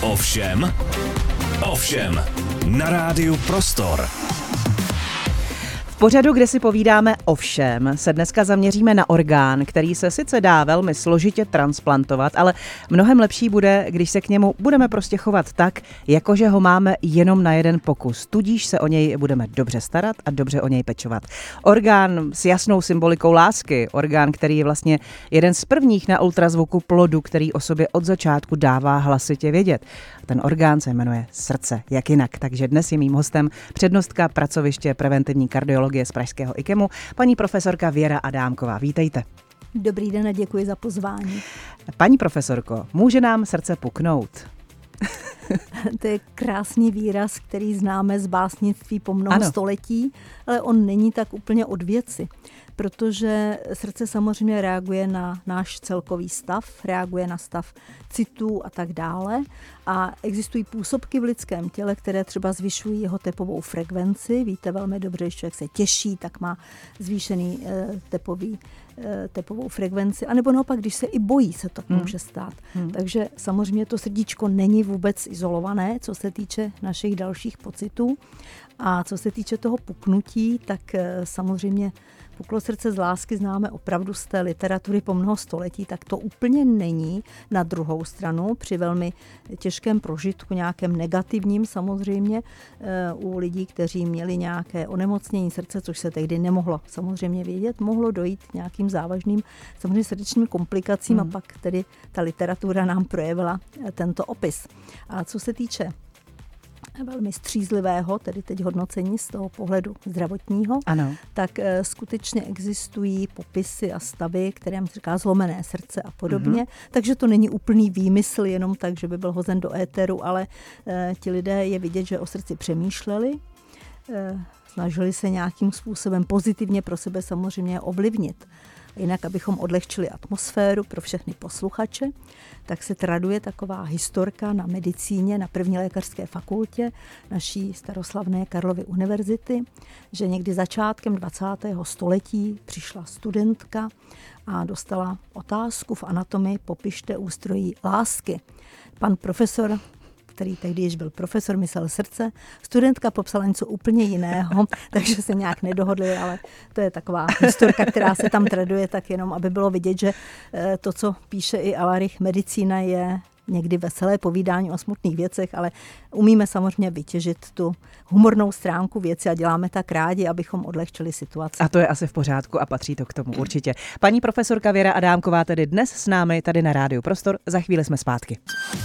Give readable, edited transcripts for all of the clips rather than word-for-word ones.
Ovšem, na rádiu Prostor. V pořadu, kde si povídáme o všem, se dneska zaměříme na orgán, který se sice dá velmi složitě transplantovat, ale mnohem lepší bude, když se k němu budeme prostě chovat tak, jakože ho máme jenom na jeden pokus. Tudíž se o něj budeme dobře starat a dobře o něj pečovat. Orgán s jasnou symbolikou lásky, orgán, který je vlastně jeden z prvních na ultrazvuku plodu, který o sobě od začátku dává hlasitě vědět. Ten orgán se jmenuje srdce, jak jinak. Takže dnes je mým hostem přednostka pracoviště preventivní kardiologie z pražského IKEMu, paní profesorka Věra Adámková. Vítejte. Dobrý den a děkuji za pozvání. Paní profesorko, může nám srdce puknout? To je krásný výraz, který známe z básnictví po mnoho století, ale on není tak úplně od věci, protože srdce samozřejmě reaguje na náš celkový stav, reaguje na stav citů a tak dále a existují působky v lidském těle, které třeba zvyšují jeho tepovou frekvenci. Víte velmi dobře, že člověk se těší, tak má zvýšený tepovou frekvenci, anebo naopak, když se i bojí, se to může stát. Takže samozřejmě to srdíčko není vůbec izolované, co se týče našich dalších pocitů. A co se týče toho puknutí, tak samozřejmě puklo srdce z lásky známe opravdu z té literatury po mnoho století, tak to úplně není. Na druhou stranu při velmi těžkém prožitku, nějakém negativním samozřejmě, u lidí, kteří měli nějaké onemocnění srdce, což se tehdy nemohlo samozřejmě vědět, mohlo dojít k nějakým závažným samozřejmě srdečním komplikacím a pak tedy ta literatura nám projevila tento opis. A co se týče velmi střízlivého, tedy teď hodnocení z toho pohledu zdravotního, tak skutečně existují popisy a stavy, kterým se říká zlomené srdce a podobně. Takže to není úplný výmysl, jenom tak, že by byl hozen do éteru, ale ti lidé je vidět, že o srdci přemýšleli, snažili se nějakým způsobem pozitivně pro sebe samozřejmě ovlivnit. Jinak, abychom odlehčili atmosféru pro všechny posluchače, tak se traduje taková historka na medicíně, na první lékařské fakultě naší staroslavné Karlovy univerzity, že někdy začátkem 20. století přišla studentka a dostala otázku v anatomii: popište ústrojí lásky. Pan profesor, který tehdy již byl profesor, myslel srdce. Studentka popsala něco úplně jiného, takže se nějak nedohodli, ale to je taková historka, která se tam traduje, tak jenom, aby bylo vidět, že to, co píše i Alarich, medicína je někdy veselé povídání o smutných věcech, ale umíme samozřejmě vytěžit tu humornou stránku věci a děláme tak rádi, abychom odlehčili situaci. A to je asi v pořádku a patří to k tomu určitě. Paní profesorka Věra Adámková tedy dnes s námi tady na rádiu Prostor. Za chvíli jsme zpátky.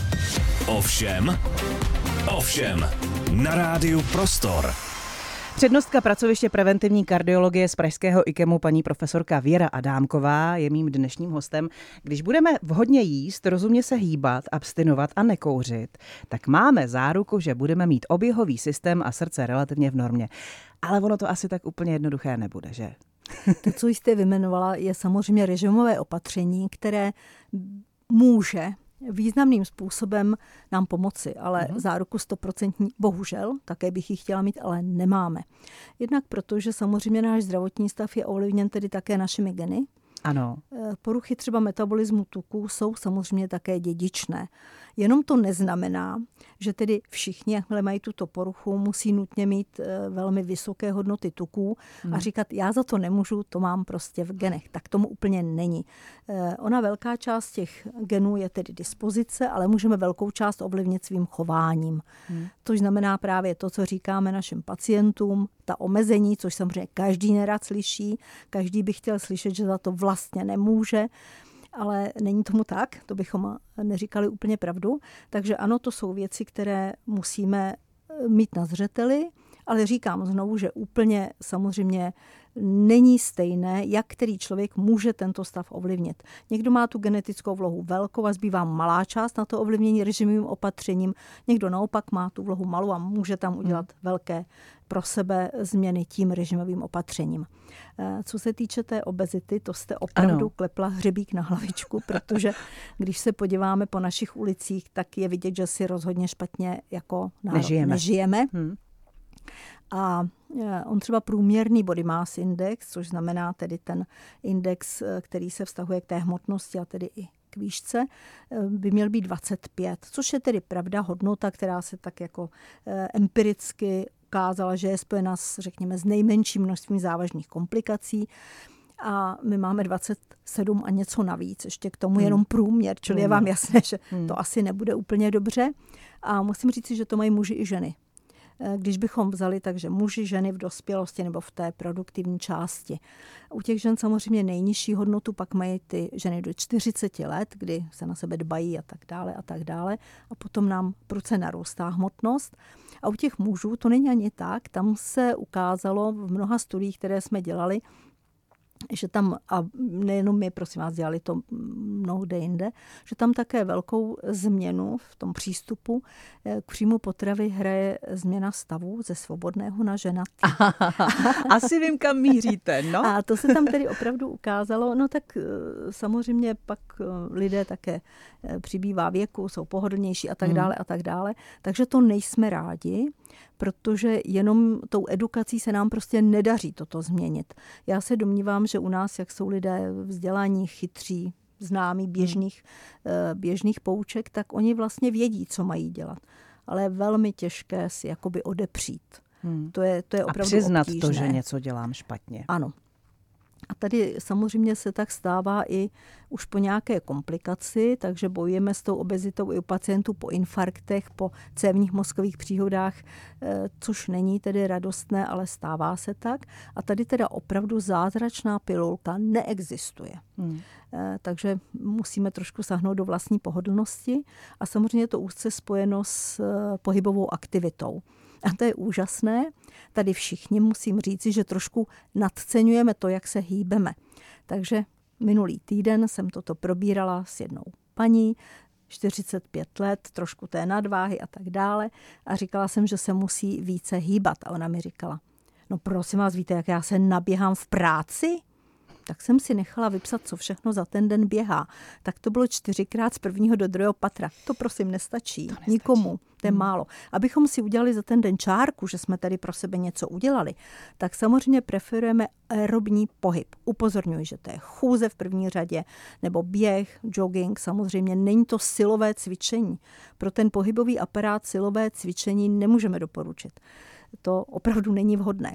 Ovšem, na rádiu Prostor. Přednostka pracoviště preventivní kardiologie z pražského IKEMu, paní profesorka Věra Adámková, je mým dnešním hostem. Když budeme vhodně jíst, rozumně se hýbat, abstinovat a nekouřit, tak máme záruku, že budeme mít oběhový systém a srdce relativně v normě. Ale ono to asi tak úplně jednoduché nebude, že? To, co jste vyjmenovala, je samozřejmě režimové opatření, které může významným způsobem nám pomoci, ale záruku 100% bohužel, také bych ji chtěla mít, ale nemáme. Jednak proto, že samozřejmě náš zdravotní stav je ovlivněn tedy také našimi geny. Ano. Poruchy třeba metabolismu tuků jsou samozřejmě také dědičné. Jenom to neznamená, že tedy všichni, jakmile mají tuto poruchu, musí nutně mít velmi vysoké hodnoty tuků a říkat, já za to nemůžu, to mám prostě v genech. Tak tomu úplně není. Ona velká část těch genů je tedy dispozice, ale můžeme velkou část ovlivnit svým chováním. To znamená právě to, co říkáme našim pacientům, ta omezení, což samozřejmě každý nerad slyší, každý by chtěl slyšet, že za to vlastně nemůže, ale není tomu tak, to bychom neříkali úplně pravdu. Takže ano, to jsou věci, které musíme mít na zřeteli, ale říkám znovu, že úplně samozřejmě není stejné, jak který člověk může tento stav ovlivnit. Někdo má tu genetickou vlohu velkou a zbývá malá část na to ovlivnění režimovým opatřením, někdo naopak má tu vlohu malou a může tam udělat velké pro sebe změny tím režimovým opatřením. Co se týče té obezity, to jste opravdu klepla hřebík na hlavičku, protože když se podíváme po našich ulicích, tak je vidět, že si rozhodně špatně jako nežijeme. A on třeba průměrný body mass index, což znamená tedy ten index, který se vztahuje k té hmotnosti a tedy i k výšce, by měl být 25, což je tedy pravda hodnota, která se tak jako empiricky ukázala, že je spojena řekněme, s nejmenším množstvím závažných komplikací. A my máme 27 a něco navíc, ještě k tomu jenom průměr, čili je vám jasné, že to asi nebude úplně dobře. A musím říct, že to mají muži i ženy. Když bychom vzali takže muži, ženy v dospělosti nebo v té produktivní části. U těch žen samozřejmě nejnižší hodnotu pak mají ty ženy do 40 let, kdy se na sebe dbají a tak dále a tak dále. A potom nám prudce narůstá hmotnost. A u těch mužů to není ani tak. Tam se ukázalo v mnoha studiích, které jsme dělali, že tam, a nejenom my, prosím vás, dělali to mnohde jinde, že tam také velkou změnu v tom přístupu k příjmu potravy hraje změna stavu ze svobodného na ženatý. Asi vím, kam míříte, no. A to se tam tedy opravdu ukázalo. No tak samozřejmě pak lidé také přibývá věku, jsou pohodlnější a tak dále a tak dále. Takže to nejsme rádi, protože jenom tou edukací se nám prostě nedaří toto změnit. Já se domnívám, že u nás, jak jsou lidé vzdělaní, chytří, známí běžných pouček, tak oni vlastně vědí, co mají dělat. Ale je velmi těžké si jakoby odepřít. To je opravdu a přiznat obtížné. to, že něco dělám špatně. Ano. A tady samozřejmě se tak stává i už po nějaké komplikaci, takže bojujeme s tou obezitou i u pacientů po infarktech, po cévních mozkových příhodách, což není tedy radostné, ale stává se tak. A tady teda opravdu zázračná pilulka neexistuje. Takže musíme trošku sáhnout do vlastní pohodlnosti a samozřejmě je to úzce spojeno s pohybovou aktivitou. A to je úžasné. Tady všichni musím říci, že trošku nadceňujeme to, jak se hýbeme. Takže minulý týden jsem toto probírala s jednou paní, 45 let, trošku té nadváhy a tak dále. A říkala jsem, že se musí více hýbat. A ona mi říkala, no prosím vás, víte, jak já se naběhám v práci? Tak jsem si nechala vypsat, co všechno za ten den běhá. Tak to bylo 4krát z 1. do 2. patra. To prosím nestačí. Nikomu. To je málo. Abychom si udělali za ten den čárku, že jsme tady pro sebe něco udělali, tak samozřejmě preferujeme aerobní pohyb. Upozorňuji, že to je chůze v první řadě, nebo běh, jogging. Samozřejmě není to silové cvičení. Pro ten pohybový aparát silové cvičení nemůžeme doporučit. To opravdu není vhodné.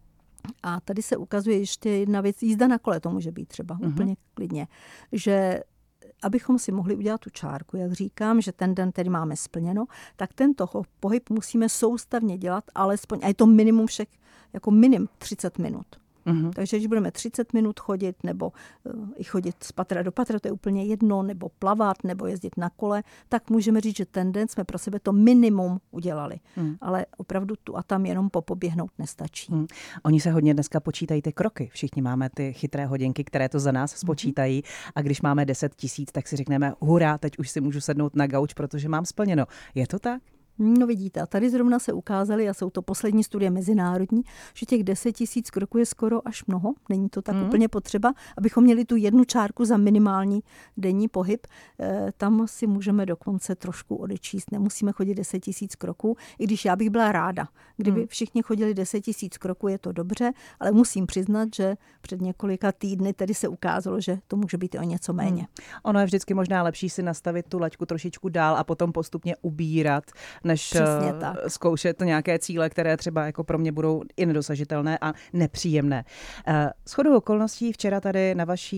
A tady se ukazuje ještě jedna věc, jízda na kole to může být třeba úplně klidně, že abychom si mohli udělat tu čárku, jak říkám, že ten den tedy máme splněno, tak tento pohyb musíme soustavně dělat alespoň, a je to minimum všech, jako minimum 30 minut. Takže když budeme 30 minut chodit, nebo i chodit z patra do patra, to je úplně jedno, nebo plavat, nebo jezdit na kole, tak můžeme říct, že ten den jsme pro sebe to minimum udělali. Ale opravdu tu a tam jenom popoběhnout nestačí. Oni se hodně dneska počítají ty kroky. Všichni máme ty chytré hodinky, které to za nás spočítají. A když máme 10 000, tak si řekneme, hurá, teď už si můžu sednout na gauč, protože mám splněno. Je to tak? No vidíte, a tady zrovna se ukázaly, a jsou to poslední studie mezinárodní, že těch 10 000 kroků je skoro až mnoho. Není to tak úplně potřeba, abychom měli tu jednu čárku za minimální denní pohyb. Tam si můžeme dokonce trošku odečíst. Nemusíme chodit 10 000 kroků, i když já bych byla ráda. Kdyby všichni chodili 10 000 kroků, je to dobře, ale musím přiznat, že před několika týdny tedy se ukázalo, že to může být i o něco méně. Ono je vždycky možná lepší si nastavit tu laťku trošičku dál a potom postupně ubírat, než zkoušet nějaké cíle, které třeba jako pro mě budou i nedosažitelné a nepříjemné. Shodou okolností včera tady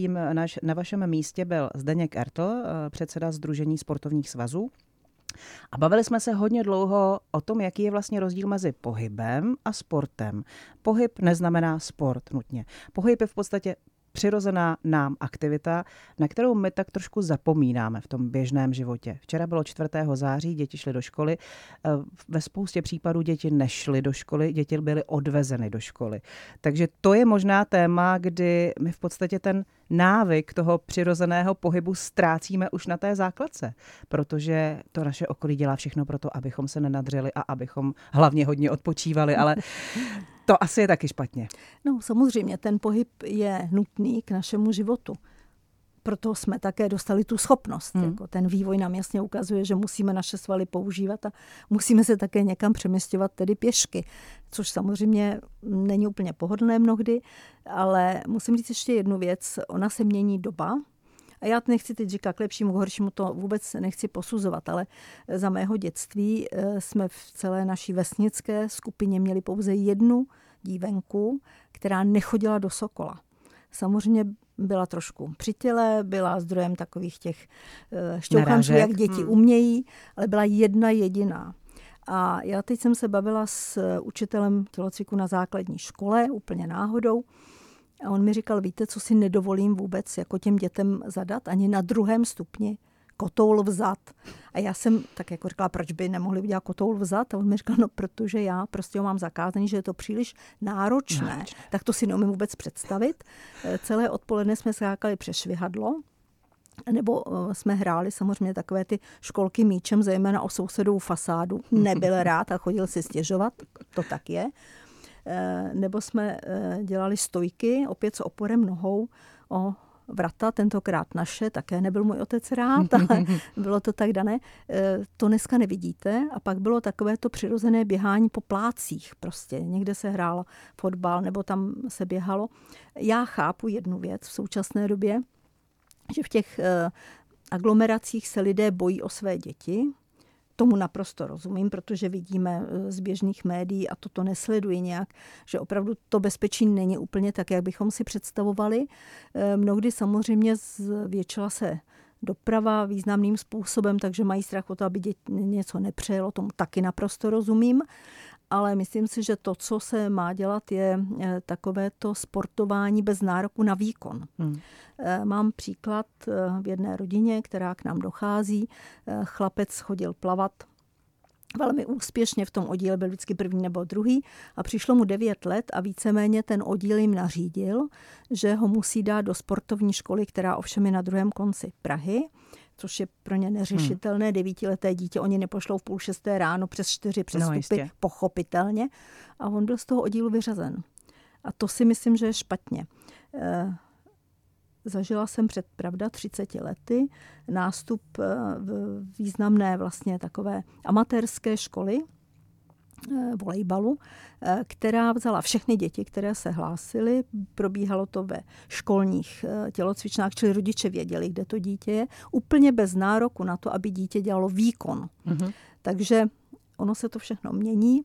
na vašem místě byl Zdeněk Ertl, předseda Sdružení sportovních svazů. A bavili jsme se hodně dlouho o tom, jaký je vlastně rozdíl mezi pohybem a sportem. Pohyb neznamená sport nutně. Pohyb je v podstatě přirozená nám aktivita, na kterou my tak trošku zapomínáme v tom běžném životě. Včera bylo 4. září, děti šly do školy. Ve spoustě případů děti nešly do školy, děti byly odvezeny do školy. Takže to je možná téma, kdy my v podstatě ten návyk toho přirozeného pohybu ztrácíme už na té základce, protože to naše okolí dělá všechno pro to, abychom se nenadřeli a abychom hlavně hodně odpočívali, ale to asi je taky špatně. No samozřejmě, ten pohyb je nutný k našemu životu. Proto jsme také dostali tu schopnost. Jako ten vývoj nám jasně ukazuje, že musíme naše svaly používat a musíme se také někam přeměstňovat, tedy pěšky. Což samozřejmě není úplně pohodlné mnohdy, ale musím říct ještě jednu věc. Ona se mění doba A já nechci teď říkat k lepšímu, k horšímu, to vůbec nechci posuzovat, ale za mého dětství jsme v celé naší vesnické skupině měli pouze jednu dívenku, která nechodila do Sokola. Samozřejmě byla trošku při těle, byla zdrojem takových těch šťouchanců, jak děti umějí, ale byla jedna jediná. A já teď jsem se bavila s učitelem tělocviku na základní škole, úplně náhodou. A on mi říkal, víte, co si nedovolím vůbec jako těm dětem zadat, ani na 2. stupni, kotoul vzad. A já jsem tak jako říkala, proč by nemohli udělat kotoul vzad? A on mi říkal, no protože já prostě ho mám zakázaný, že je to příliš náročné. Tak to si neumím vůbec představit. Celé odpoledne jsme skákali přes švihadlo, nebo jsme hráli samozřejmě takové ty školky míčem, zejména o sousedovou fasádu. Nebyl rád a chodil si stěžovat, to tak je. Nebo jsme dělali stojky, opět s oporem nohou o vrata, tentokrát naše, také nebyl můj otec rád, ale bylo to tak dané. To dneska nevidíte. A pak bylo takové to přirozené běhání po plácích prostě. Někde se hrál fotbal, nebo tam se běhalo. Já chápu jednu věc v současné době, že v těch aglomeracích se lidé bojí o své děti. Tomu naprosto rozumím, protože vidíme z běžných médií a toto nesleduji nějak, že opravdu to bezpečí není úplně tak, jak bychom si představovali. Mnohdy samozřejmě zvětšila se doprava významným způsobem, takže mají strach o to, aby něco nepřejelo, tomu taky naprosto rozumím. Ale myslím si, že to, co se má dělat, je takovéto sportování bez nároku na výkon. Mám příklad v jedné rodině, která k nám dochází. Chlapec chodil plavat velmi úspěšně, v tom oddíle byl vždycky první nebo druhý a přišlo mu 9 let a víceméně ten oddíl jim nařídil, že ho musí dát do sportovní školy, která ovšem je na druhém konci Prahy, což je pro ně neřešitelné. 9leté dítě oni nepošlou v 5:30 ráno přes 4 přestupy, pochopitelně. A on byl z toho oddílu vyřazen. A to si myslím, že je špatně. Zažila jsem před 30 lety nástup v významné vlastně takové amatérské školy volejbalu, která vzala všechny děti, které se hlásily. Probíhalo to ve školních tělocvičnách, čili rodiče věděli, kde to dítě je, úplně bez nároku na to, aby dítě dělalo výkon. Takže ono se to všechno mění.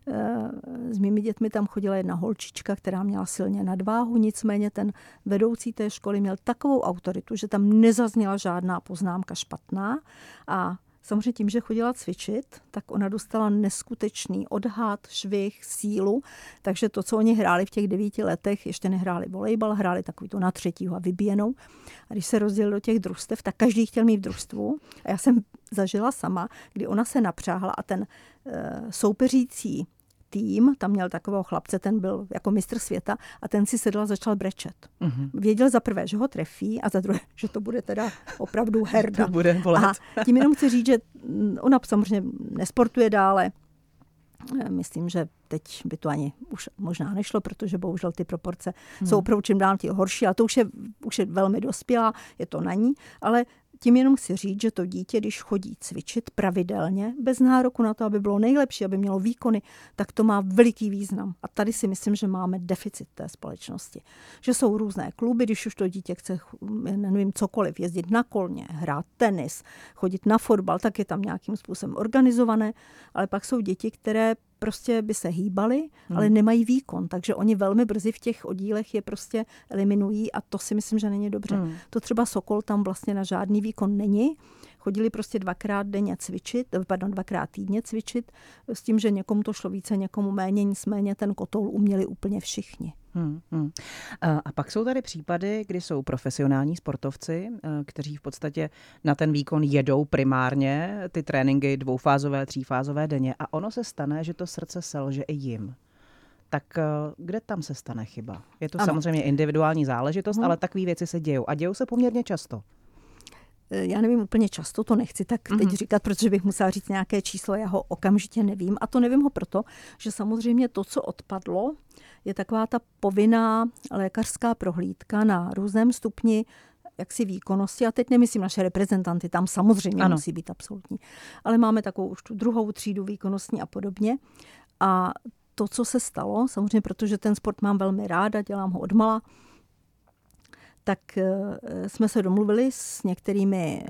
S mými dětmi tam chodila jedna holčička, která měla silně nadváhu, nicméně ten vedoucí té školy měl takovou autoritu, že tam nezazněla žádná poznámka špatná a samozřejmě tím, že chodila cvičit, tak ona dostala neskutečný odhad, švih, sílu, takže to, co oni hráli v těch 9 letech, ještě nehráli volejbal, hráli takový to na 3. a vybíjenou. A když se rozdělili do těch družstev, tak každý chtěl mít v družstvu. A já jsem zažila sama, kdy ona se napřáhla a ten soupeřící tým, tam měl takového chlapce, ten byl jako mistr světa a ten si sedl a začal brečet. Věděl za prvé, že ho trefí a za druhé, že to bude teda opravdu herda. To bude bolet. A tím jenom chci říct, že ona samozřejmě nesportuje dále. Myslím, že teď by to ani už možná nešlo, protože bohužel ty proporce jsou opravdu čím dál tím horší, ale to už je velmi dospělá, je to na ní, ale tím jenom chci říct, že to dítě, když chodí cvičit pravidelně, bez nároku na to, aby bylo nejlepší, aby mělo výkony, tak to má veliký význam. A tady si myslím, že máme deficit té společnosti. Že jsou různé kluby, když už to dítě chce, nevím, cokoliv, jezdit na kolně, hrát tenis, chodit na fotbal, tak je tam nějakým způsobem organizované, ale pak jsou děti, které prostě by se hýbaly, ale nemají výkon, takže oni velmi brzy v těch oddílech je prostě eliminují a to si myslím, že není dobře. To třeba Sokol tam vlastně na žádný výkon není. Chodili prostě 2krát týdně cvičit s tím, že někomu to šlo více, někomu méně, nicméně ten kotoul uměli úplně všichni. A pak jsou tady případy, kdy jsou profesionální sportovci, kteří v podstatě na ten výkon jedou primárně ty tréninky 2fázové, 3fázové denně a ono se stane, že to srdce selže i jim. Tak kde tam se stane chyba? Je to samozřejmě individuální záležitost, ale takové věci se dějou a dějou se poměrně často. Já nevím úplně často, to nechci tak teď říkat, protože bych musela říct nějaké číslo, já ho okamžitě nevím. A to nevím ho proto, že samozřejmě to, co odpadlo, je taková ta povinná lékařská prohlídka na různém stupni jaksi výkonnosti. A teď nemyslím naše reprezentanty, tam samozřejmě musí být absolutní. Ale máme takovou už tu 2. třídu výkonnostní a podobně. A to, co se stalo, samozřejmě protože ten sport mám velmi ráda, dělám ho odmala, tak jsme se domluvili s některými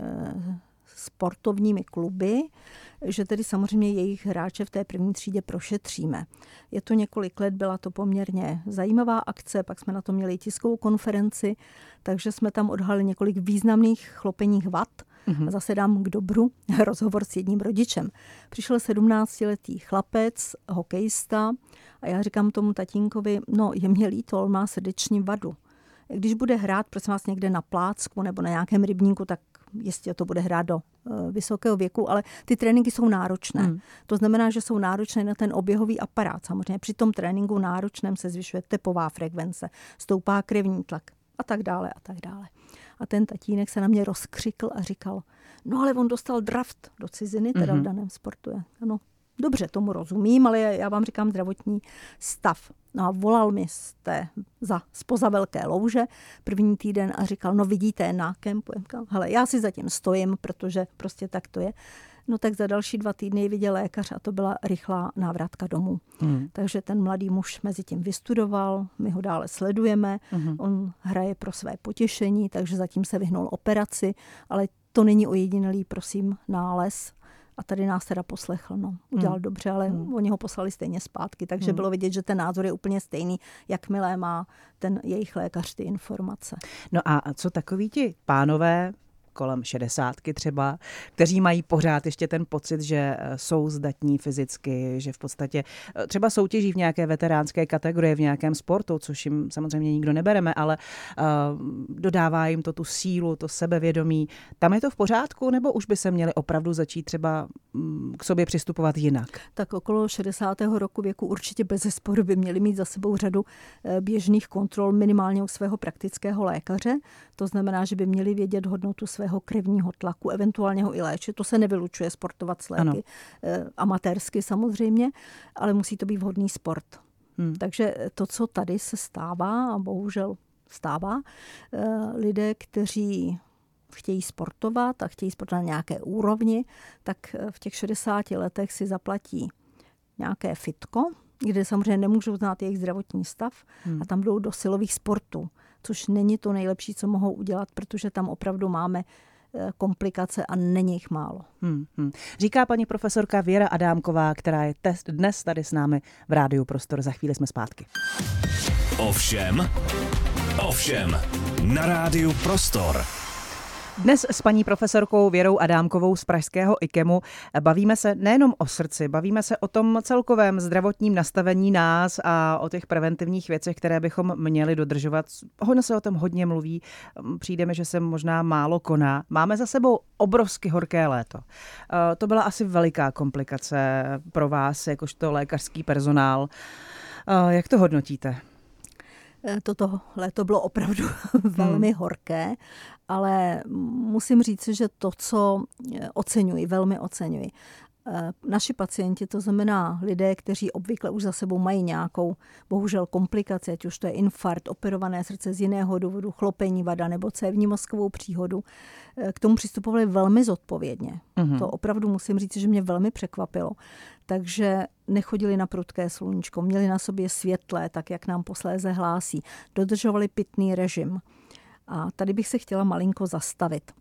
sportovními kluby, že tedy samozřejmě jejich hráče v té první třídě prošetříme. Je to několik let, byla to poměrně zajímavá akce, pak jsme na to měli tiskovou konferenci, takže jsme tam odhalili několik významných chlopeních vad. A zase dám k dobru rozhovor s jedním rodičem. Přišel 17letý chlapec, hokejista, a já říkám tomu tatínkovi, no je mě líto, on má srdeční vadu. Když bude hrát, prosím vás, někde na plácku nebo na nějakém rybníku, tak jistě to bude hrát do vysokého věku, ale ty tréninky jsou náročné. To znamená, že jsou náročné na ten oběhový aparát. Samozřejmě při tom tréninku náročném se zvyšuje tepová frekvence, stoupá krevní tlak a tak dále a tak dále. A ten tatínek se na mě rozkřikl a říkal, no ale on dostal draft do ciziny, teda v daném sportu. Ano, dobře, tomu rozumím, ale já vám říkám zdravotní stav. No a volal mi spoza Velké Louže první týden a říkal, no vidíte, na kempu. Hele, já si zatím stojím, protože prostě tak to je. No tak za další 2 týdny ji viděl lékař a to byla rychlá návratka domů. Takže ten mladý muž mezi tím vystudoval, my ho dále sledujeme, on hraje pro své potěšení, takže zatím se vyhnul operaci, ale to není ojedinělý, prosím, nález. A tady nás teda poslechl, no. Udělal dobře, ale oni ho poslali stejně zpátky, takže bylo vidět, že ten názor je úplně stejný, jakmile má ten jejich lékař ty informace. No a co takoví ti pánové, kolem 60 třeba, kteří mají pořád ještě ten pocit, že jsou zdatní fyzicky, že v podstatě třeba soutěží v nějaké veteránské kategorii, v nějakém sportu, což jim samozřejmě nikdo nebereme, ale dodává jim to tu sílu, to sebevědomí. Tam je to v pořádku, nebo už by se měli opravdu začít třeba k sobě přistupovat jinak? Tak okolo 60. roku věku určitě bezesporu by měli mít za sebou řadu běžných kontrol minimálně u svého praktického lékaře. To znamená, že by měli vědět hodnotu svého krevního tlaku, eventuálně ho i léčit. To se nevylučuje sportovat s léky. Amatérsky samozřejmě, ale musí to být vhodný sport. Takže to, co tady se stává, a bohužel stává, lidé, kteří chtějí sportovat a chtějí sportovat na nějaké úrovni, tak v těch 60 letech si zaplatí nějaké fitko, kde samozřejmě nemůžou znát jejich zdravotní stav a tam jdou do silových sportů, což není to nejlepší, co mohou udělat, protože tam opravdu máme komplikace a není jich málo. Říká paní profesorka Věra Adámková, která je dnes tady s námi v Rádiu Prostor. Za chvíli jsme zpátky. Ovšem, na Rádiu Prostor. Dnes s paní profesorkou Věrou Adámkovou z pražského IKEMu bavíme se nejenom o srdci, bavíme se o tom celkovém zdravotním nastavení nás a o těch preventivních věcech, které bychom měli dodržovat. Hodně se o tom hodně mluví, přijdeme, že se možná málo koná. Máme za sebou obrovsky horké léto. To byla asi veliká komplikace pro vás, jakožto lékařský personál. Jak to hodnotíte? Toto léto bylo opravdu velmi horké, ale musím říct, že to, co oceňuji, velmi oceňuji, naši pacienti, to znamená lidé, kteří obvykle už za sebou mají nějakou, bohužel, komplikaci, ať už to je infarkt, operované srdce z jiného důvodu, chlopení vada nebo cévní mozkovou příhodu, k tomu přistupovali velmi zodpovědně. To opravdu musím říct, že mě velmi překvapilo. Takže nechodili na prudké sluníčko, měli na sobě světlé, tak jak nám posléze hlásí, dodržovali pitný režim. A tady bych se chtěla malinko zastavit.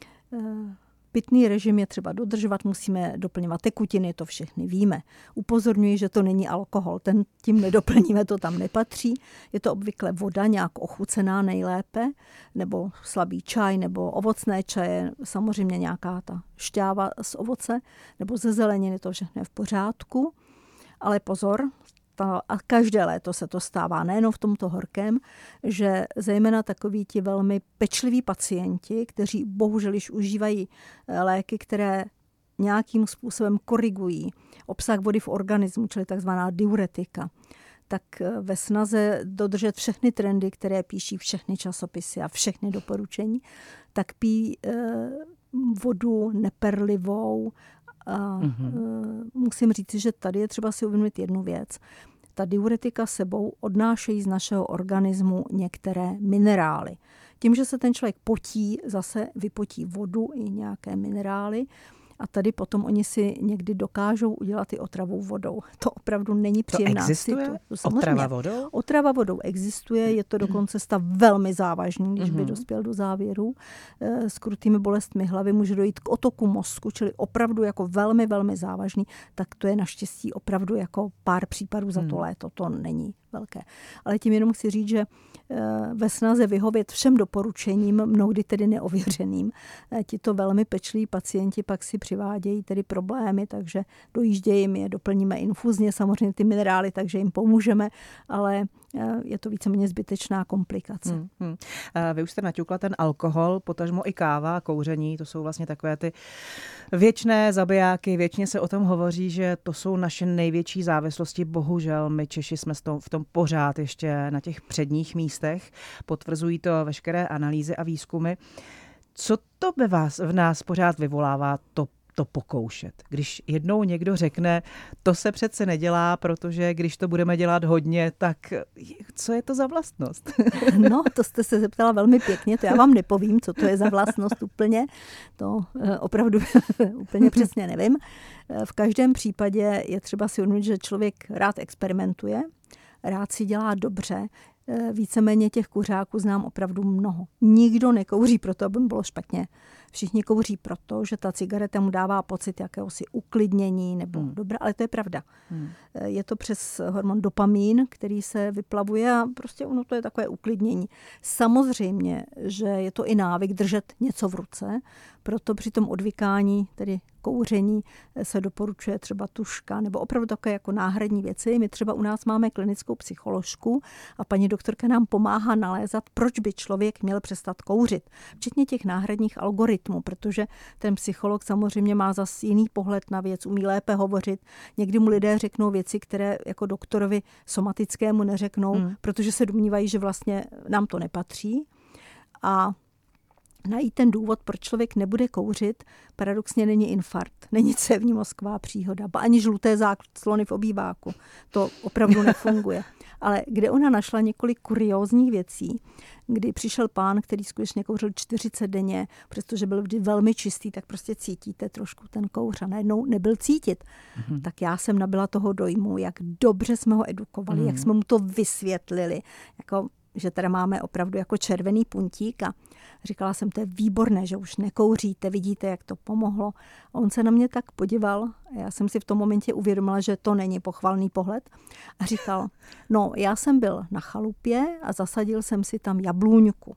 Pitný režim je třeba dodržovat, musíme doplňovat tekutiny, to všechny víme. Upozorňuji, že to není alkohol, ten tím nedoplníme, to tam nepatří. Je to obvykle voda, nějak ochucená nejlépe, nebo slabý čaj, nebo ovocné čaje, samozřejmě nějaká ta šťáva z ovoce, nebo ze zeleniny, to všechno je v pořádku. Ale pozor, a každé léto se to stává, nejenom v tomto horkém, že zejména takoví ti velmi pečliví pacienti, kteří bohužel již užívají léky, které nějakým způsobem korigují obsah vody v organismu, čili takzvaná diuretika, tak ve snaze dodržet všechny trendy, které píší všechny časopisy a všechny doporučení, tak pijí vodu neperlivou. A musím říct, že tady je třeba si uvědomit jednu věc. Ta diuretika sebou odnášejí z našeho organismu některé minerály. Tím, že se ten člověk potí, zase vypotí vodu i nějaké minerály A tady potom oni si někdy dokážou udělat i otravu vodou. To opravdu není příjemná situace. Otrava vodou? Otrava vodou existuje, je to dokonce stav velmi závažný, když by dospěl do závěru. S krutými bolestmi hlavy může dojít k otoku mozku, čili opravdu jako velmi, velmi závažný, tak to je naštěstí opravdu jako pár případů za to léto, to není velké. Ale tím jenom chci říct, že ve snaze vyhovět všem doporučením, mnohdy tedy neověřeným, tito velmi pečliví pacienti pak si přivádějí tedy problémy, takže dojíždějí, my je doplníme infuzně, samozřejmě ty minerály, takže jim pomůžeme, ale je to víceméně zbytečná komplikace. Vy už jste naťukla ten alkohol, potažmo i káva, kouření, to jsou vlastně takové ty věčné zabijáky, věčně se o tom hovoří, že to jsou naše největší závislosti. Bohužel my Češi jsme v tom pořád ještě na těch předních místech, potvrzují to veškeré analýzy a výzkumy. Co to v nás pořád vyvolává to pokoušet? Když jednou někdo řekne, to se přece nedělá, protože když to budeme dělat hodně, tak co je to za vlastnost? No, to jste se zeptala velmi pěkně, to já vám nepovím, co to je za vlastnost úplně. To opravdu úplně přesně nevím. V každém případě je třeba si uvědomit, že člověk rád experimentuje, rád si dělá dobře. Víceméně těch kuřáků znám opravdu mnoho. Nikdo nekouří proto, aby mu bylo špatně. Všichni kouří proto, že ta cigareta mu dává pocit jakéhosi uklidnění nebo dobra, ale to je pravda. Je to přes hormon dopamin, který se vyplavuje a prostě ono to je takové uklidnění. Samozřejmě, že je to i návyk držet něco v ruce, proto při tom odvykání, tedy kouření, se doporučuje třeba tužka nebo opravdu takové jako náhradní věci. My třeba u nás máme klinickou psycholožku a paní doktorka nám pomáhá nalézat, proč by člověk měl přestat kouřit. Včetně těch náhradních algoritmů, protože ten psycholog samozřejmě má zase jiný pohled na věc, umí lépe hovořit. Někdy mu lidé řeknou věci, které jako doktorovi somatickému neřeknou, protože se domnívají, že vlastně nám to nepatří. A najít ten důvod, proč člověk nebude kouřit, paradoxně není infarkt, není cévní mozková příhoda, ba ani žluté záclony v obýváku. To opravdu nefunguje. Ale kde ona našla několik kuriózních věcí, kdy přišel pán, který skutečně kouřil 40 denně, přestože byl vždy velmi čistý, tak prostě cítíte trošku ten kouř a najednou nebyl cítit. Tak já jsem nabyla toho dojmu, jak dobře jsme ho edukovali, jak jsme mu to vysvětlili, jako že teda máme opravdu jako červený puntík a říkala jsem, to je výborné, že už nekouříte, vidíte, jak to pomohlo. A on se na mě tak podíval a já jsem si v tom momentě uvědomila, že to není pochvalný pohled a říkal, no já jsem byl na chalupě a zasadil jsem si tam jablůňku.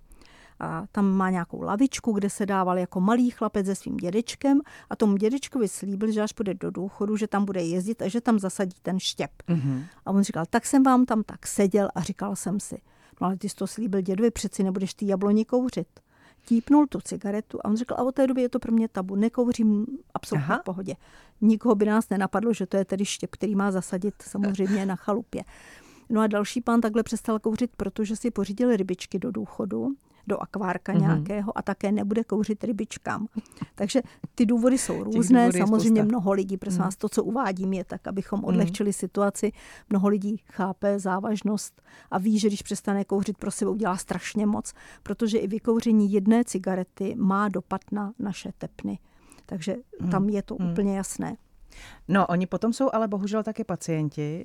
A tam má nějakou lavičku, kde se dával jako malý chlapec se svým dědečkem a tomu dědečkovi slíbil, že až půjde do důchodu, že tam bude jezdit a že tam zasadí ten štěp. A on říkal, tak jsem vám tam tak seděl a říkal jsem si, no ale ty jsi to slíbil dědovi, přeci nebudeš ty jabloni kouřit. Típnul tu cigaretu a on říkal, a od té doby je to pro mě tabu, nekouřím absolutně v pohodě. Nikoho by nás nenapadlo, že to je tedy štěp, který má zasadit samozřejmě na chalupě. No a další pán takhle přestal kouřit, protože si pořídil rybičky do důchodu, do akvárka nějakého a také nebude kouřit rybičkám. Takže ty důvody jsou různé, samozřejmě mnoho lidí, prosím vás, to, co uvádím, je tak, abychom odlehčili situaci. Mnoho lidí chápe závažnost a ví, že když přestane kouřit, pro sebe udělá strašně moc, protože i vykouření jedné cigarety má dopad na naše tepny. Takže tam je to úplně jasné. No, oni potom jsou ale bohužel taky pacienti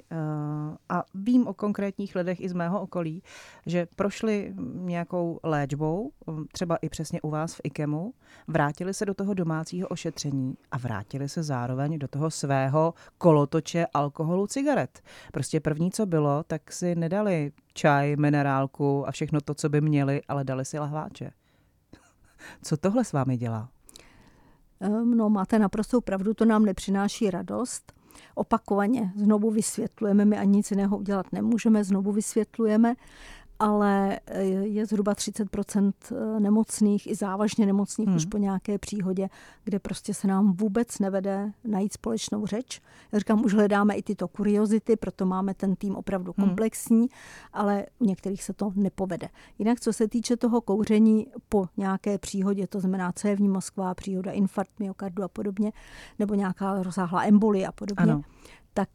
a vím o konkrétních lidech i z mého okolí, že prošli nějakou léčbou, třeba i přesně u vás v IKEMu, vrátili se do toho domácího ošetření a vrátili se zároveň do toho svého kolotoče alkoholu, cigaret. Prostě první, co bylo, tak si nedali čaj, minerálku a všechno to, co by měli, ale dali si lahváče. Co tohle s vámi dělá? No, máte naprostou pravdu, to nám nepřináší radost. Opakovaně znovu vysvětlujeme, my ani nic jiného udělat nemůžeme, znovu vysvětlujeme, ale je zhruba 30% nemocných i závažně nemocných už po nějaké příhodě, kde prostě se nám vůbec nevede najít společnou řeč. Já říkám, už hledáme i tyto kuriozity, proto máme ten tým opravdu komplexní, ale u některých se to nepovede. Jinak, co se týče toho kouření po nějaké příhodě, to znamená cévní mozková příhoda, infarkt myokardu a podobně, nebo nějaká rozsáhlá embolie a podobně, tak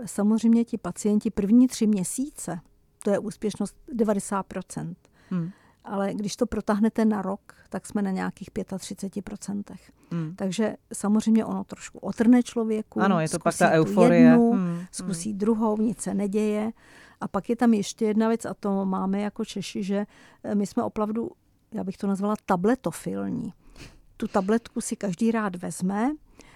samozřejmě ti pacienti první 3 měsíce, to je úspěšnost 90%. Ale když to protáhnete na rok, tak jsme na nějakých 35%. Takže samozřejmě ono trošku otrne člověku. Ano, je to pak ta euforie. Jednu, zkusí druhou, nic se neděje. A pak je tam ještě jedna věc, a to máme jako Češi, že my jsme opravdu, já bych to nazvala tabletofilní. Tu tabletku si každý rád vezme,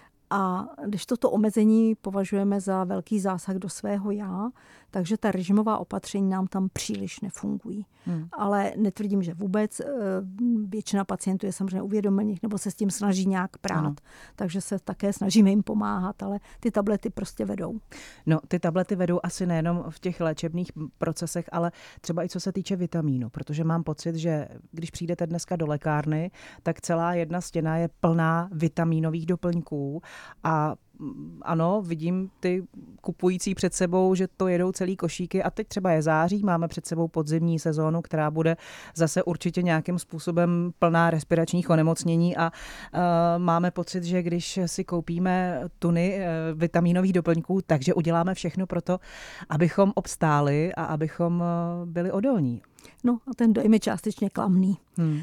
a když toto omezení považujeme za velký zásah do svého já, takže ta režimová opatření nám tam příliš nefungují. Ale netvrdím, že vůbec. Většina pacientů je samozřejmě uvědomených nebo se s tím snaží nějak prát. Ano. Takže se také snažíme jim pomáhat, ale ty tablety prostě vedou. No, ty tablety vedou asi nejenom v těch léčebných procesech, ale třeba i co se týče vitamínu, protože mám pocit, že když přijdete dneska do lékárny, tak celá jedna stěna je plná vitamínových doplňků. A ano, vidím ty kupující před sebou, že to jedou celý košíky a teď třeba je září, máme před sebou podzimní sezónu, která bude zase určitě nějakým způsobem plná respiračních onemocnění a máme pocit, že když si koupíme tuny vitamínových doplňků, takže uděláme všechno pro to, abychom obstáli a abychom byli odolní. No a ten dojem je částečně klamný.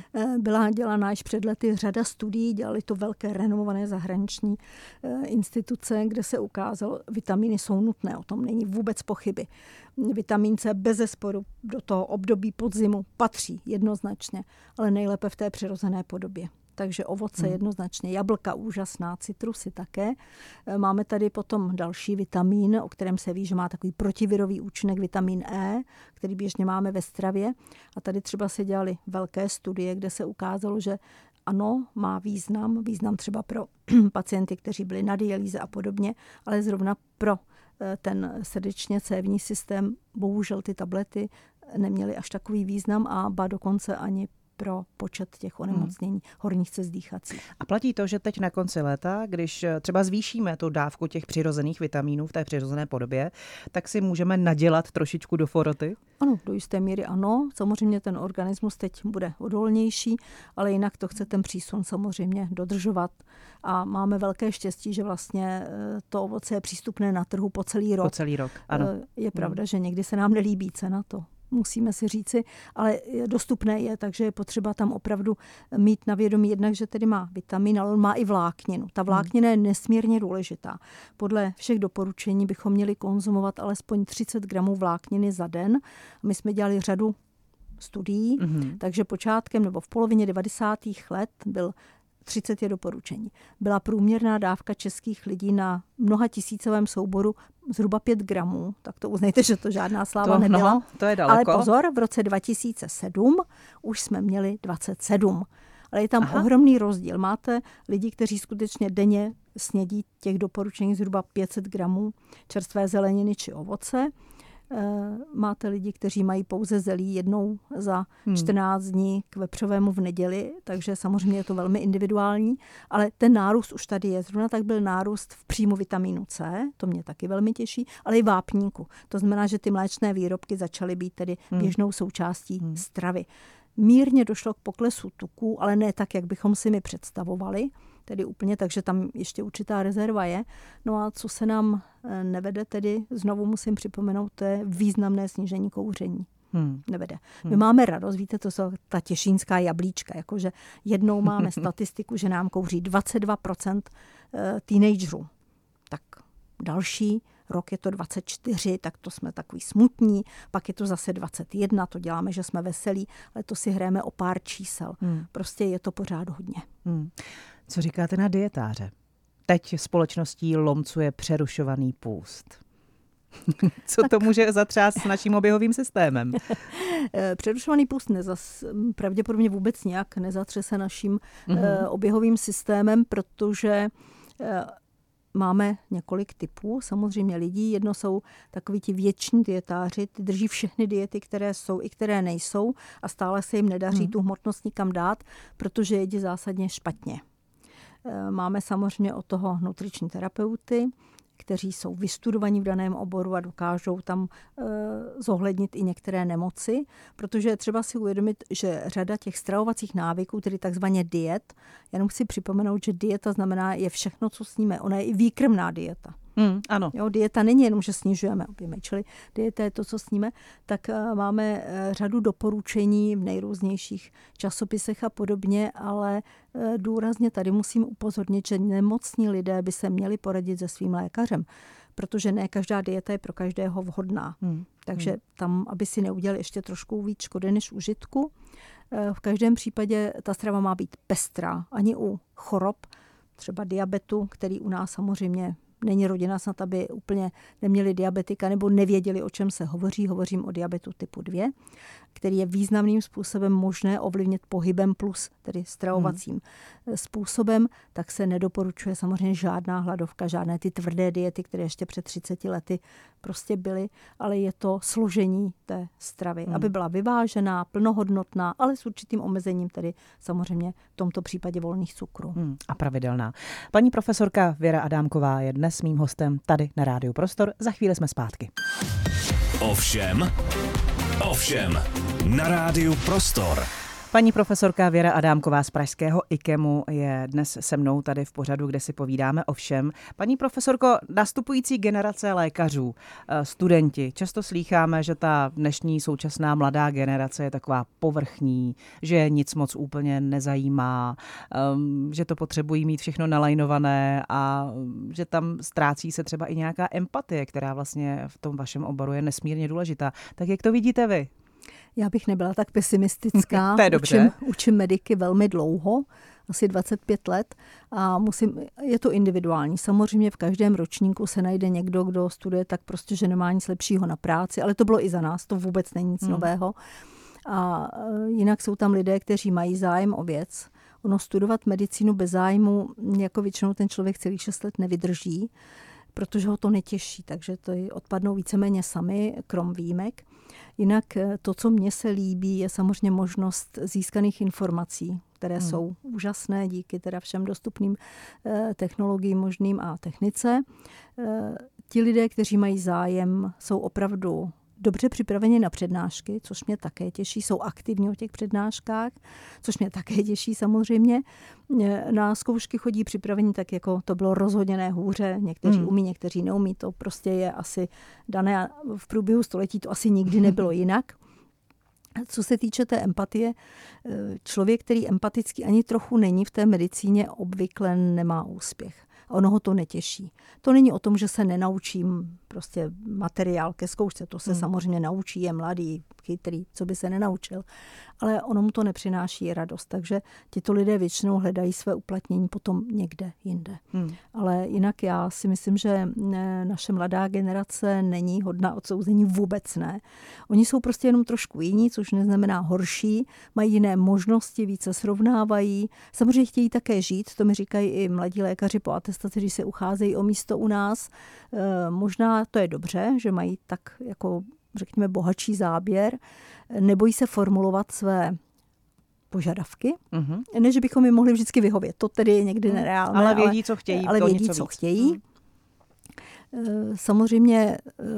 Byla dělána až před lety řada studií, dělali to velké renomované zahraniční instituce, kde se ukázalo, vitamíny jsou nutné, o tom není vůbec pochyby. Vitamin C bezesporu do toho období podzimu patří jednoznačně, ale nejlépe v té přirozené podobě. Takže ovoce jednoznačně, jablka úžasná, citrusy také. Máme tady potom další vitamín, o kterém se ví, že má takový protivirový účinek, vitamin E, který běžně máme ve stravě. A tady třeba se dělaly velké studie, kde se ukázalo, že ano, má význam třeba pro pacienty, kteří byli na dialýze a podobně, ale zrovna pro ten srdečně cévní systém bohužel ty tablety neměly až takový význam a ba dokonce ani pro počet těch onemocnění horních cest dýchacích. A platí to, že teď na konci léta, když třeba zvýšíme tu dávku těch přirozených vitamínů v té přirozené podobě, tak si můžeme nadělat trošičku do foroty? Ano, do jisté míry ano. Samozřejmě ten organismus teď bude odolnější, ale jinak to chce ten přísun samozřejmě dodržovat. A máme velké štěstí, že vlastně to ovoce je přístupné na trhu po celý rok. Po celý rok, ano. Je pravda, že někdy se nám nelíbí cena, to musíme si říci, ale dostupné je, takže je potřeba tam opravdu mít na vědomí jednak, že tedy má vitamin, ale on má i vlákninu. Ta vláknina je nesmírně důležitá. Podle všech doporučení bychom měli konzumovat alespoň 30 gramů vlákniny za den. My jsme dělali řadu studií, takže počátkem nebo v polovině 90. let byl 30 je doporučení. Byla průměrná dávka českých lidí na mnoha tisícovém souboru zhruba 5 gramů, tak to uznejte, že to žádná sláva nebyla. No, to je daleko. Ale pozor, v roce 2007 už jsme měli 27. Ale je tam ohromný rozdíl. Máte lidi, kteří skutečně denně snědí těch doporučení zhruba 500 gramů čerstvé zeleniny či ovoce. Máte lidi, kteří mají pouze zelí jednou za 14 dní k vepřovému v neděli, takže samozřejmě je to velmi individuální, ale ten nárůst už tady je. Zrovna tak byl nárůst v příjmu vitamínu C, to mě taky velmi těší, ale i vápníku. To znamená, že ty mléčné výrobky začaly být tedy běžnou součástí stravy. Mírně došlo k poklesu tuků, ale ne tak, jak bychom si my představovali, tedy úplně, takže tam ještě určitá rezerva je. No a co se nám nevede, tedy znovu musím připomenout, to je významné snížení kouření. Nevede. My máme radost, víte, to jsou ta těšínská jablíčka, jakože jednou máme statistiku, že nám kouří 22% teenagerů. Tak další rok je to 24, tak to jsme takový smutní, pak je to zase 21, to děláme, že jsme veselí, ale to si hrajeme o pár čísel. Prostě je to pořád hodně. Co říkáte na dietáře? Teď společností lomcuje přerušovaný půst. Co to může zatřást s naším oběhovým systémem? Přerušovaný půst pravděpodobně vůbec nějak nezatřese naším oběhovým systémem, protože máme několik typů, samozřejmě lidí. Jedno jsou takoví ti věční dietáři, ty drží všechny diety, které jsou i které nejsou a stále se jim nedaří tu hmotnost nikam dát, protože jedí zásadně špatně. Máme samozřejmě od toho nutriční terapeuty, kteří jsou vystudovaní v daném oboru a dokážou tam zohlednit i některé nemoci, protože je třeba si uvědomit, že řada těch stravovacích návyků, tedy takzvaně diet, jenom chci připomenout, že dieta znamená je všechno, co sníme. Ona je i výkrmná dieta. Ano. Jo, dieta není jenom, že snižujeme objemy, čili dieta je to, co sníme, tak máme řadu doporučení v nejrůznějších časopisech a podobně, ale důrazně tady musím upozornit, že nemocní lidé by se měli poradit se svým lékařem, protože ne každá dieta je pro každého vhodná. Takže tam, aby si neudělali ještě trošku víc škody než užitku. V každém případě ta strava má být pestrá. Ani u chorob, třeba diabetu, který u nás samozřejmě není rodina snad, aby úplně neměli diabetika nebo nevěděli, o čem se hovoří. Hovořím o diabetu typu 2, který je významným způsobem možné ovlivnit pohybem plus tedy stravovacím způsobem, tak se nedoporučuje samozřejmě žádná hladovka, žádné ty tvrdé diety, které ještě před 30 lety prostě byly, ale je to složení té stravy, aby byla vyvážená, plnohodnotná, ale s určitým omezením tedy samozřejmě v tomto případě volných cukrů. A pravidelná. Paní profesorka Věra Adámková je dnes mým hostem tady na Rádiu Prostor. Za chvíli jsme zpátky. Ovšem, na Rádiu Prostor. Paní profesorka Věra Adámková z pražského IKEMu je dnes se mnou tady v pořadu, kde si povídáme o všem. Paní profesorko, nastupující generace lékařů, studenti, často slýcháme, že ta dnešní současná mladá generace je taková povrchní, že nic moc úplně nezajímá, že to potřebují mít všechno nalajnované a že tam ztrácí se třeba i nějaká empatie, která vlastně v tom vašem oboru je nesmírně důležitá. Tak jak to vidíte vy? Já bych nebyla tak pesimistická. To je dobře. Učím mediky velmi dlouho, asi 25 let a je to individuální. Samozřejmě v každém ročníku se najde někdo, kdo studuje tak prostě, že nemá nic lepšího na práci, ale to bylo i za nás, to vůbec není nic nového. A jinak jsou tam lidé, kteří mají zájem o věc. Ono studovat medicínu bez zájmu, jako většinou ten člověk celých 6 let nevydrží, protože ho to netěší, takže to odpadnou víceméně sami, krom výjimek. Jinak to, co mně se líbí, je samozřejmě možnost získaných informací, které jsou úžasné díky teda všem dostupným technologiím možným a technice. Ti lidé, kteří mají zájem, jsou opravdu dobře připraveni na přednášky, což mě také těší, jsou aktivní o těch přednáškách, což mě také těší samozřejmě. Na zkoušky chodí připraveni tak, jako to bylo rozhodně ne hůře, někteří umí, někteří neumí, to prostě je asi dané v průběhu století, to asi nikdy nebylo jinak. Co se týče té empatie, člověk, který empatický ani trochu není v té medicíně, obvykle nemá úspěch. Ono ho to netěší. To není o tom, že se nenaučím prostě materiál ke zkoušce. To se samozřejmě naučí, je mladý, chytrý, co by se nenaučil. Ale ono mu to nepřináší radost. Takže tito lidé většinou hledají své uplatnění potom někde jinde. Ale jinak já si myslím, že naše mladá generace není hodná odsouzení, vůbec ne. Oni jsou prostě jenom trošku jiní, což neznamená horší, mají jiné možnosti, více srovnávají. Samozřejmě chtějí také žít, to mi říkají i mladí lékaři po atestaci, když se ucházejí o místo u nás. Možná to je dobře, že mají tak jako řekněme bohatší záběr, nebojí se formulovat své požadavky, ne, že bychom jim mohli vždycky vyhovět. To tedy je někdy nereálné. Ale vědí, co chtějí. Ale vědí, co chtějí. Samozřejmě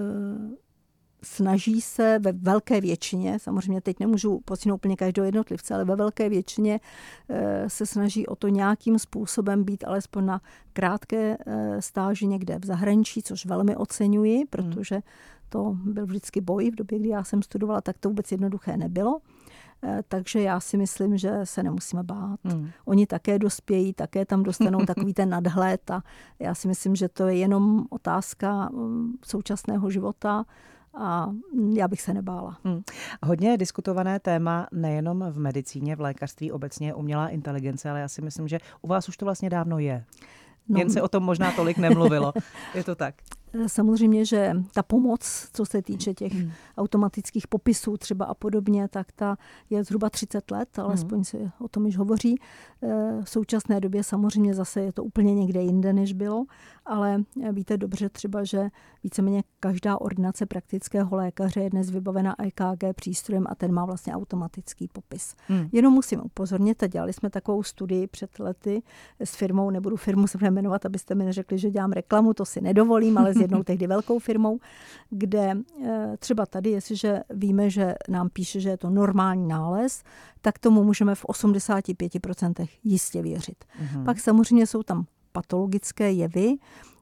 snaží se ve velké většině, samozřejmě teď nemůžu postihnout úplně každého jednotlivce, ale ve velké většině se snaží o to nějakým způsobem být alespoň na krátké stáži někde v zahraničí, což velmi oceňuji, protože to byl vždycky boj v době, kdy já jsem studovala, tak to vůbec jednoduché nebylo. Takže já si myslím, že se nemusíme bát. Oni také dospějí, také tam dostanou takový ten nadhled a já si myslím, že to je jenom otázka současného života a já bych se nebála. Hodně diskutované téma nejenom v medicíně, v lékařství obecně je umělá inteligence, ale já si myslím, že u vás už to vlastně dávno je. Jen se o tom možná tolik nemluvilo. Je to tak? Samozřejmě, že ta pomoc, co se týče těch automatických popisů třeba a podobně, tak ta je zhruba 30 let, alespoň se o tom již hovoří. V současné době samozřejmě zase je to úplně někde jinde, než bylo, ale víte dobře třeba, že víceméně každá ordinace praktického lékaře je dnes vybavena EKG přístrojem a ten má vlastně automatický popis. Jenom musím upozornit, a dělali jsme takovou studii před lety s firmou, nebudu firmu se jmenovat, abyste mi neřekli, že dělám reklamu, to si nedovolím, ale s jednou tehdy velkou firmou, kde třeba tady, jestliže víme, že nám píše, že je to normální nález, tak tomu můžeme v 85% jistě věřit. Pak samozřejmě jsou tam patologické jevy,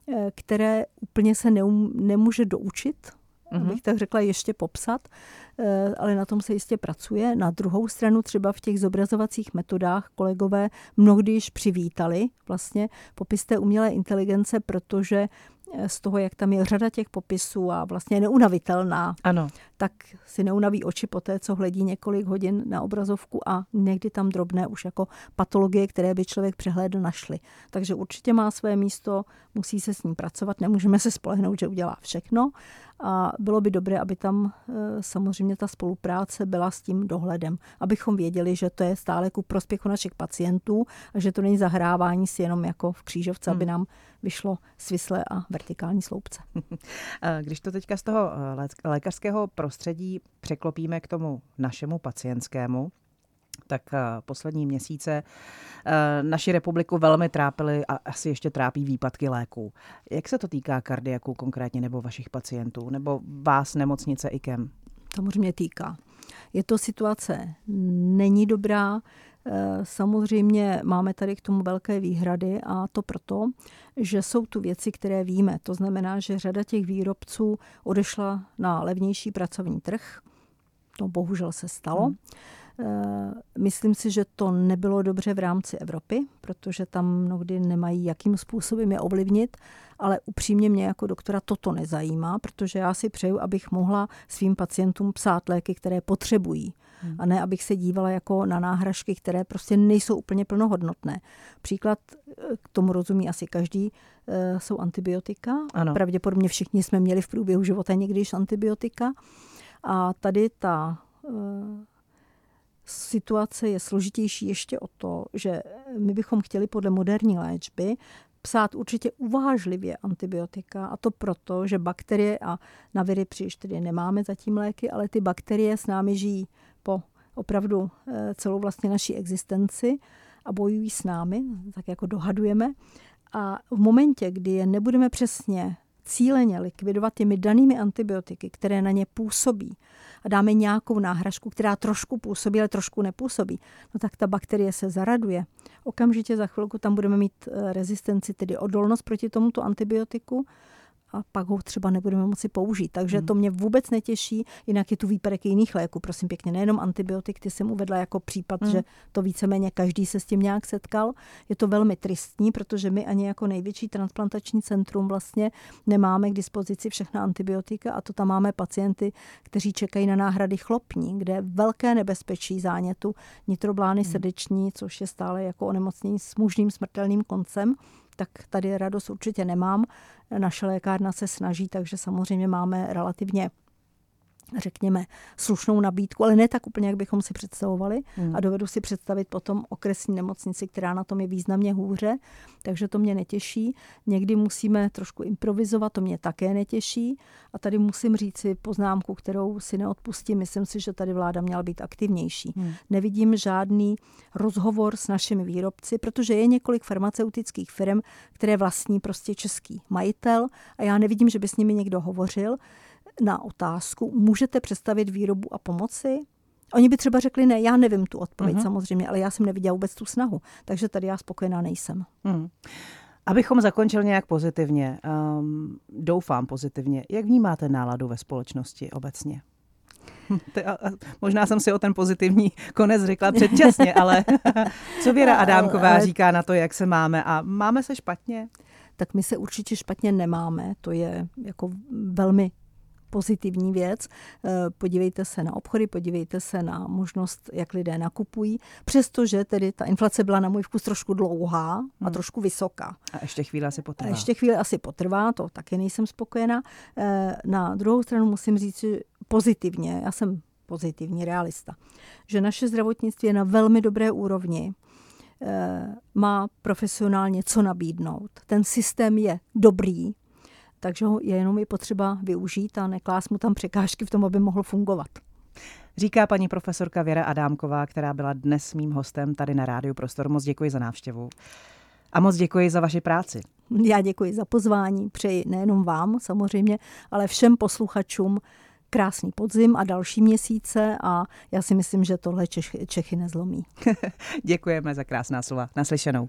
které úplně se nemůže doučit, abych tak řekla, ještě popsat, ale na tom se jistě pracuje. Na druhou stranu třeba v těch zobrazovacích metodách kolegové mnohdy již přivítali vlastně popis té umělé inteligence, protože z toho, jak tam je řada těch popisů a vlastně neunavitelná, ano, tak si neunaví oči po té, co hledí několik hodin na obrazovku a někdy tam drobné už jako patologie, které by člověk přehlédl, našly. Takže určitě má své místo, musí se s ním pracovat, nemůžeme se spolehnout, že udělá všechno a bylo by dobré, aby tam samozřejmě ta spolupráce byla s tím dohledem, abychom věděli, že to je stále ku prospěchu našich pacientů a že to není zahrávání si jenom jako v křížovce, aby nám vyšlo svislé a vertikální sloupce. Když to teďka z toho lékařského prostředí překlopíme k tomu našemu pacientskému, tak poslední měsíce naši republiku velmi trápily a asi ještě trápí výpadky léků. Jak se to týká kardiaků konkrétně nebo vašich pacientů, nebo vás nemocnice IKEM? Samozřejmě týká. Je to situace není dobrá, samozřejmě máme tady k tomu velké výhrady a to proto, že jsou tu věci, které víme. To znamená, že řada těch výrobců odešla na levnější pracovní trh. To bohužel se stalo. Myslím si, že to nebylo dobře v rámci Evropy, protože tam mnohdy nemají jakým způsobem je ovlivnit, ale upřímně mě jako doktora toto nezajímá, protože já si přeju, abych mohla svým pacientům psát léky, které potřebují. A ne, abych se dívala jako na náhražky, které prostě nejsou úplně plnohodnotné. Příklad, k tomu rozumí asi každý, jsou antibiotika. Ano. Pravděpodobně všichni jsme měli v průběhu života někdyž antibiotika. A tady ta situace je složitější ještě o to, že my bychom chtěli podle moderní léčby psát určitě uvážlivě antibiotika a to proto, že bakterie a na viry příliš tedy nemáme zatím léky, ale ty bakterie s námi žijí po opravdu celou vlastně naší existenci a bojují s námi, tak jako dohadujeme. A v momentě, kdy je nebudeme přesně cíleně likvidovat těmi danými antibiotiky, které na ně působí a dáme nějakou náhražku, která trošku působí, ale trošku nepůsobí, no tak ta bakterie se zaraduje. Okamžitě za chvilku tam budeme mít rezistenci, tedy odolnost proti tomuto antibiotiku a pak ho třeba nebudeme moci použít. Takže to mě vůbec netěší, jinak je tu výpadek jiných léků, prosím pěkně, nejenom antibiotik, ty jsem uvedla jako případ, že to víceméně každý se s tím nějak setkal. Je to velmi tristní, protože my ani jako největší transplantační centrum vlastně nemáme k dispozici všechna antibiotika a to tam máme pacienty, kteří čekají na náhrady chlopní, kde je velké nebezpečí zánětu nitroblány srdeční, což je stále jako onemocnění s možným smrtelným koncem. Tak tady radost určitě nemám. Naše lékárna se snaží, takže samozřejmě máme relativně, řekněme, slušnou nabídku, ale ne tak úplně, jak bychom si představovali. A dovedu si představit potom okresní nemocnici, která na tom je významně hůře, takže to mě netěší. Někdy musíme trošku improvizovat, to mě také netěší. A tady musím říci poznámku, kterou si neodpustím. Myslím si, že tady vláda měla být aktivnější. Nevidím žádný rozhovor s našimi výrobci, protože je několik farmaceutických firm, které vlastní prostě český majitel a já nevidím, že by s nimi někdo hovořil na otázku, můžete představit výrobu a pomoci? Oni by třeba řekli, ne, já nevím tu odpověď samozřejmě, ale já jsem neviděla vůbec tu snahu. Takže tady já spokojená nejsem. Abychom zakončili nějak pozitivně, doufám pozitivně, jak vnímáte náladu ve společnosti obecně? Možná jsem si o ten pozitivní konec řekla předčasně, ale co Věra Adámková říká na to, jak se máme a máme se špatně? Tak my se určitě špatně nemáme, to je jako velmi pozitivní věc. Podívejte se na obchody, podívejte se na možnost, jak lidé nakupují, přestože tedy ta inflace byla na můj vkus trošku dlouhá a trošku vysoká. A ještě chvíli asi potrvá. To taky nejsem spokojená. Na druhou stranu musím říct, že pozitivně, já jsem pozitivní realista, že naše zdravotnictví je na velmi dobré úrovni, má profesionálně co nabídnout. Ten systém je dobrý, takže ho je jenom potřeba využít a neklást mu tam překážky v tom, aby mohl fungovat. Říká paní profesorka Věra Adámková, která byla dnes mým hostem tady na Rádiu Prostor. Moc děkuji za návštěvu a moc děkuji za vaši práci. Já děkuji za pozvání, přeji nejenom vám samozřejmě, ale všem posluchačům krásný podzim a další měsíce a já si myslím, že tohle Čechy nezlomí. Děkujeme za krásná slova. Naslyšenou.